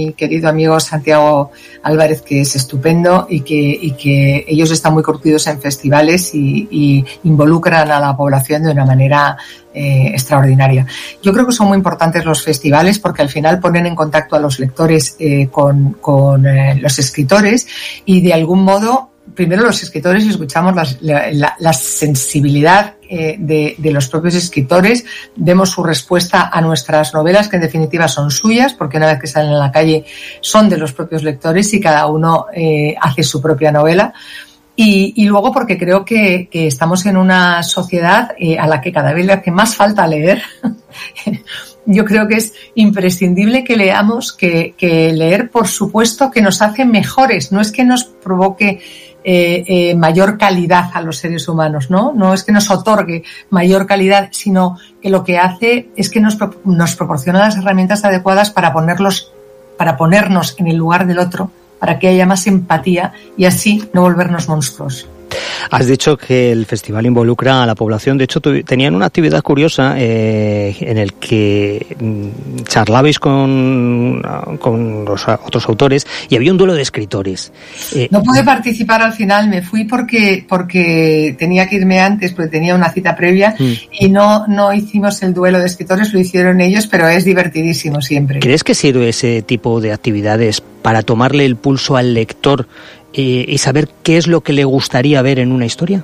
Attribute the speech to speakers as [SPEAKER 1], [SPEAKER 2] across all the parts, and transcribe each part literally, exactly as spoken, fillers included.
[SPEAKER 1] mi querido amigo Santiago Álvarez, que es estupendo y que, y que ellos están muy curtidos en festivales y, y involucran a la población de una manera eh, extraordinaria. Yo creo que son muy importantes los festivales porque al final ponen en contacto a los lectores eh, con, con eh, los escritores y de algún modo primero los escritores escuchamos las, la, la, la sensibilidad eh, de, de los propios escritores, vemos su respuesta a nuestras novelas, que en definitiva son suyas, porque una vez que salen a la calle son de los propios lectores y cada uno eh, hace su propia novela. Y, y luego porque creo que, que estamos en una sociedad eh, a la que cada vez le hace más falta leer. Yo creo que es imprescindible que leamos, que, que leer, por supuesto, que nos hace mejores, no es que nos provoque eh, eh, mayor calidad a los seres humanos, ¿no? No es que nos otorgue mayor calidad, sino que lo que hace es que nos, nos proporciona las herramientas adecuadas para ponerlos, para ponernos en el lugar del otro, para que haya más empatía y así no volvernos monstruos.
[SPEAKER 2] Has dicho que el festival involucra a la población. De hecho, tu, tenían una actividad curiosa eh, en el que mm, charlabais con, con los otros autores y había un duelo de escritores.
[SPEAKER 1] Eh, no pude participar al final, me fui porque porque tenía que irme antes, porque tenía una cita previa mm. y no, no hicimos el duelo de escritores, lo hicieron ellos, pero es divertidísimo siempre.
[SPEAKER 2] ¿Crees que sirve ese tipo de actividades para tomarle el pulso al lector Eh, y saber qué es lo que le gustaría ver en una historia?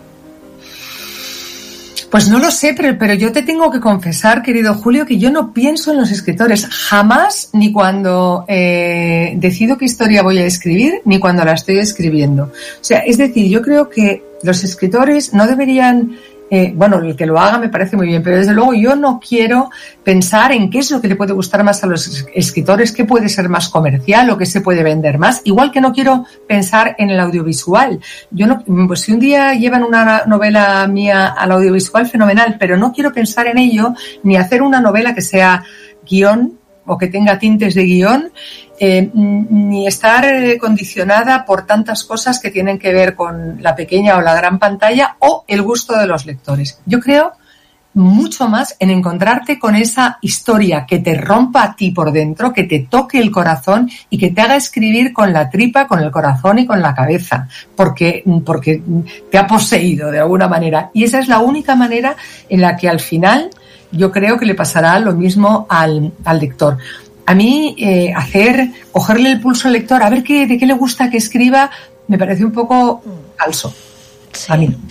[SPEAKER 1] Pues no lo sé, pero, pero yo te tengo que confesar, querido Julio, que yo no pienso en los escritores jamás, ni cuando eh, decido qué historia voy a escribir, ni cuando la estoy escribiendo. O sea, es decir, yo creo que los escritores no deberían... Eh, bueno, el que lo haga me parece muy bien, pero desde luego yo no quiero pensar en qué es lo que le puede gustar más a los escritores, qué puede ser más comercial o qué se puede vender más, igual que no quiero pensar en el audiovisual. Yo no, pues si un día llevan una novela mía al audiovisual, fenomenal, pero no quiero pensar en ello, ni hacer una novela que sea guión o que tenga tintes de guión, eh, ni estar eh, condicionada por tantas cosas que tienen que ver con la pequeña o la gran pantalla o el gusto de los lectores. Yo creo mucho más en encontrarte con esa historia que te rompa a ti por dentro, que te toque el corazón y que te haga escribir con la tripa, con el corazón y con la cabeza, porque, porque te ha poseído de alguna manera. Y esa es la única manera en la que al final yo creo que le pasará lo mismo al, al lector. A mí, eh, hacer, cogerle el pulso al lector, a ver qué, de qué le gusta que escriba, me parece un poco falso. Sí. A mí.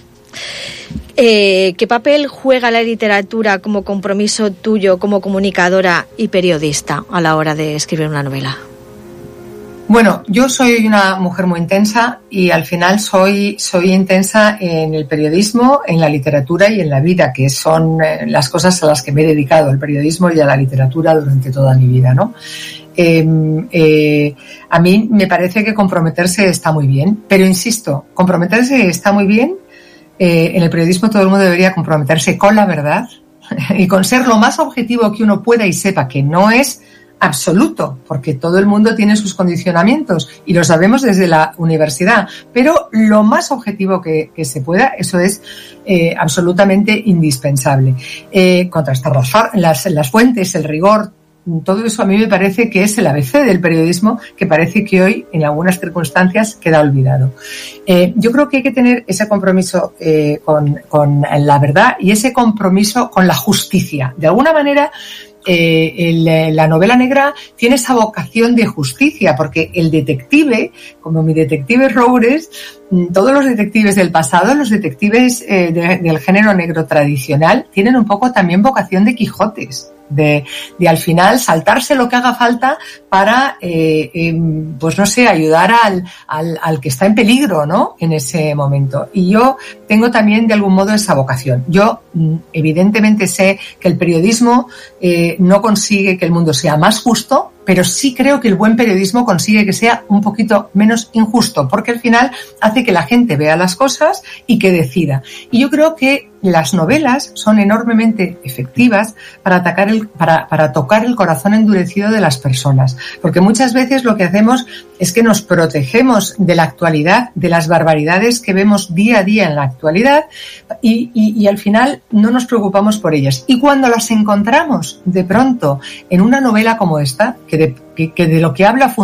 [SPEAKER 3] Eh, ¿Qué papel juega la literatura como compromiso tuyo como comunicadora y periodista a la hora de escribir una novela?
[SPEAKER 1] Bueno, yo soy una mujer muy intensa y al final soy soy intensa en el periodismo, en la literatura y en la vida, que son eh, las cosas a las que me he dedicado, al periodismo y a la literatura durante toda mi vida, ¿no? Eh, eh, a mí me parece que comprometerse está muy bien, pero insisto, comprometerse está muy bien. Eh, en el periodismo todo el mundo debería comprometerse con la verdad y con ser lo más objetivo que uno pueda y sepa, que no es absoluto, porque todo el mundo tiene sus condicionamientos y lo sabemos desde la universidad, pero lo más objetivo que, que se pueda, eso es eh, absolutamente indispensable. Eh, contrastar las, las, las fuentes, el rigor, todo eso a mí me parece que es el A B C del periodismo, que parece que hoy en algunas circunstancias queda olvidado. Eh, yo creo que hay que tener ese compromiso eh, con, con la verdad y ese compromiso con la justicia. De alguna manera, Eh, el, la novela negra tiene esa vocación de justicia, porque el detective, como mi detective Roures, todos los detectives del pasado, los detectives eh, de, del género negro tradicional, tienen un poco también vocación de Quijotes, de, de al final saltarse lo que haga falta para, eh, eh, pues no sé, ayudar al, al, al que está en peligro, ¿no? En ese momento. Y yo tengo también de algún modo esa vocación. Yo evidentemente sé que el periodismo eh, no consigue que el mundo sea más justo, pero sí creo que el buen periodismo consigue que sea un poquito menos injusto, porque al final hace que la gente vea las cosas y que decida. Y yo creo que las novelas son enormemente efectivas para atacar el, para, para tocar el corazón endurecido de las personas, porque muchas veces lo que hacemos es que nos protegemos de la actualidad, de las barbaridades que vemos día a día en la actualidad, y, y, y al final no nos preocupamos por ellas. Y cuando las encontramos de pronto en una novela como esta, que de, que, que de lo que habla